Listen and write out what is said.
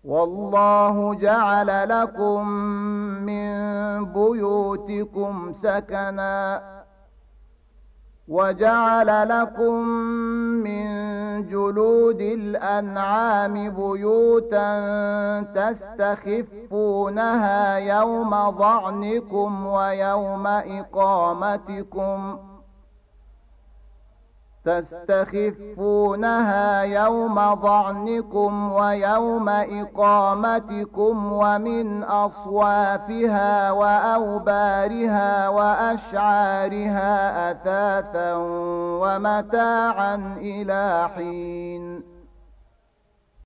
والله جعل لكم من بيوتكم سكنا وجعل لكم من جلود الأنعام بيوتا تستخفونها يوم ظعنكم ويوم إقامتكم ومن أصوافها وأوبارها وأشعارها أثاثا ومتاعا إلى حين